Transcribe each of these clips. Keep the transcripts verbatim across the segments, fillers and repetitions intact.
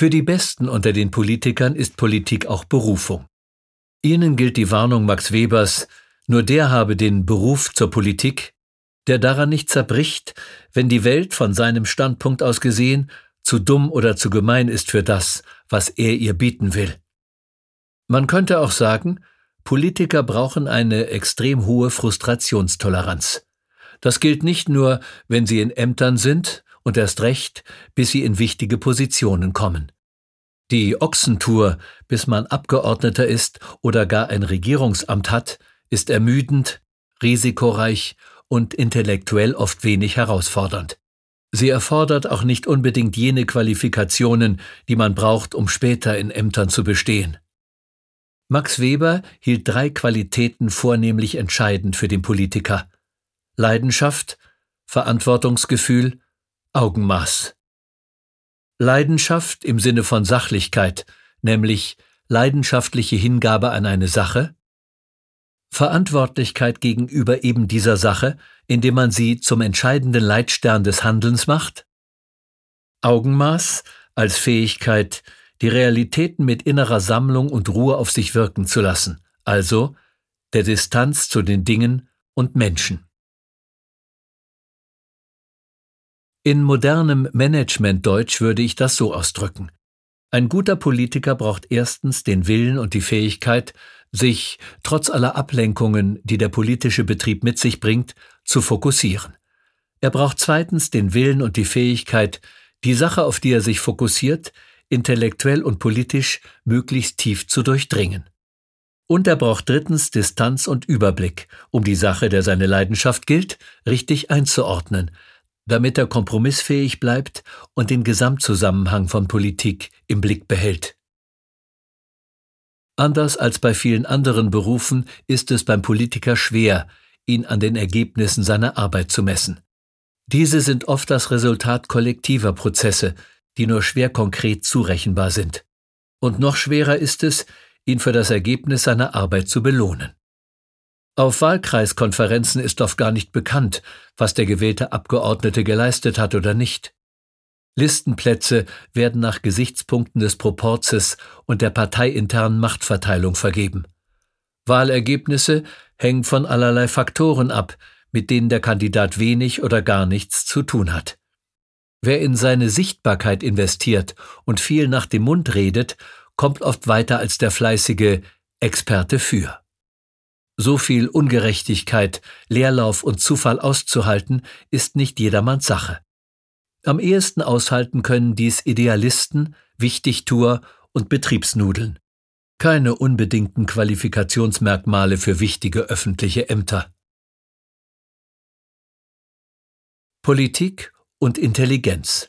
Für die Besten unter den Politikern ist Politik auch Berufung. Ihnen gilt die Warnung Max Webers: Nur der habe den Beruf zur Politik, der daran nicht zerbricht, wenn die Welt von seinem Standpunkt aus gesehen zu dumm oder zu gemein ist für das, was er ihr bieten will. Man könnte auch sagen, Politiker brauchen eine extrem hohe Frustrationstoleranz. Das gilt nicht nur, wenn sie in Ämtern sind, und erst recht, bis sie in wichtige Positionen kommen. Die Ochsentour, bis man Abgeordneter ist oder gar ein Regierungsamt hat, ist ermüdend, risikoreich und intellektuell oft wenig herausfordernd. Sie erfordert auch nicht unbedingt jene Qualifikationen, die man braucht, um später in Ämtern zu bestehen. Max Weber hielt drei Qualitäten vornehmlich entscheidend für den Politiker: Leidenschaft, Verantwortungsgefühl, Augenmaß. Leidenschaft im Sinne von Sachlichkeit, nämlich leidenschaftliche Hingabe an eine Sache. Verantwortlichkeit gegenüber eben dieser Sache, indem man sie zum entscheidenden Leitstern des Handelns macht. Augenmaß als Fähigkeit, die Realitäten mit innerer Sammlung und Ruhe auf sich wirken zu lassen, also der Distanz zu den Dingen und Menschen. In modernem Management-Deutsch würde ich das so ausdrücken: Ein guter Politiker braucht erstens den Willen und die Fähigkeit, sich, trotz aller Ablenkungen, die der politische Betrieb mit sich bringt, zu fokussieren. Er braucht zweitens den Willen und die Fähigkeit, die Sache, auf die er sich fokussiert, intellektuell und politisch möglichst tief zu durchdringen. Und er braucht drittens Distanz und Überblick, um die Sache, der seine Leidenschaft gilt, richtig einzuordnen, damit er kompromissfähig bleibt und den Gesamtzusammenhang von Politik im Blick behält. Anders als bei vielen anderen Berufen ist es beim Politiker schwer, ihn an den Ergebnissen seiner Arbeit zu messen. Diese sind oft das Resultat kollektiver Prozesse, die nur schwer konkret zurechenbar sind. Und noch schwerer ist es, ihn für das Ergebnis seiner Arbeit zu belohnen. Auf Wahlkreiskonferenzen ist oft gar nicht bekannt, was der gewählte Abgeordnete geleistet hat oder nicht. Listenplätze werden nach Gesichtspunkten des Proporzes und der parteiinternen Machtverteilung vergeben. Wahlergebnisse hängen von allerlei Faktoren ab, mit denen der Kandidat wenig oder gar nichts zu tun hat. Wer in seine Sichtbarkeit investiert und viel nach dem Mund redet, kommt oft weiter als der fleißige Experte für. So viel Ungerechtigkeit, Leerlauf und Zufall auszuhalten, ist nicht jedermanns Sache. Am ehesten aushalten können dies Idealisten, Wichtigtuer und Betriebsnudeln. Keine unbedingten Qualifikationsmerkmale für wichtige öffentliche Ämter. Politik und Intelligenz.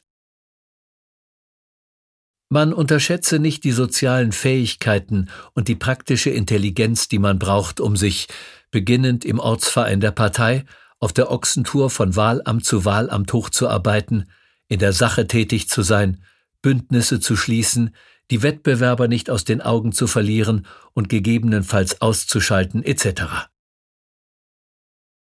Man unterschätze nicht die sozialen Fähigkeiten und die praktische Intelligenz, die man braucht, um sich, beginnend im Ortsverein der Partei, auf der Ochsentour von Wahlamt zu Wahlamt hochzuarbeiten, in der Sache tätig zu sein, Bündnisse zu schließen, die Wettbewerber nicht aus den Augen zu verlieren und gegebenenfalls auszuschalten et cetera.